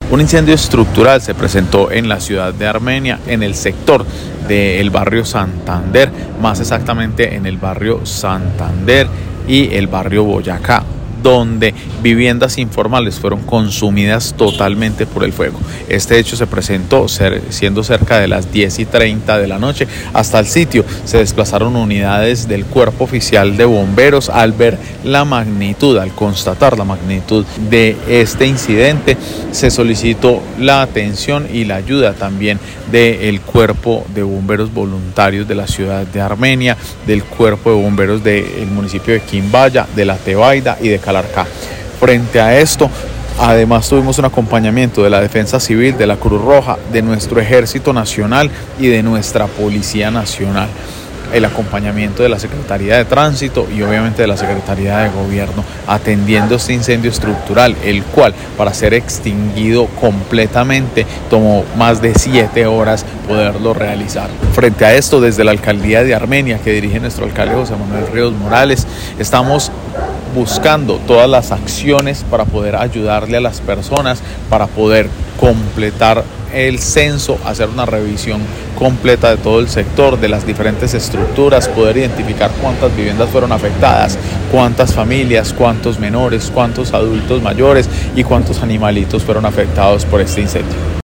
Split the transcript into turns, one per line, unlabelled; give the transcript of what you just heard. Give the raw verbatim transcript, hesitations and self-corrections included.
Un incendio estructural se presentó en la ciudad de Armenia, en el sector del barrio Santander, más exactamente en el barrio Santander y el barrio Boyacá, donde viviendas informales fueron consumidas totalmente por el fuego. Este hecho se presentó ser, siendo cerca de las diez y treinta de la noche. Hasta el sitio se desplazaron unidades del Cuerpo Oficial de Bomberos. Al ver la magnitud, al constatar la magnitud de este incidente, se solicitó la atención y la ayuda también del Cuerpo de Bomberos Voluntarios de la ciudad de Armenia, del Cuerpo de Bomberos del municipio de Quimbaya, de La Tebaida y de Calarcá. Frente a esto, además tuvimos un acompañamiento de la Defensa Civil, de la Cruz Roja, de nuestro Ejército Nacional y de nuestra Policía Nacional. El acompañamiento de la Secretaría de Tránsito y obviamente de la Secretaría de Gobierno atendiendo este incendio estructural, el cual para ser extinguido completamente tomó más de siete horas poderlo realizar. Frente a esto, desde la Alcaldía de Armenia, que dirige nuestro alcalde José Manuel Ríos Morales, estamos buscando todas las acciones para poder ayudarle a las personas, para poder completar el censo, hacer una revisión completa de todo el sector, de las diferentes estructuras, poder identificar cuántas viviendas fueron afectadas, cuántas familias, cuántos menores, cuántos adultos mayores y cuántos animalitos fueron afectados por este incendio.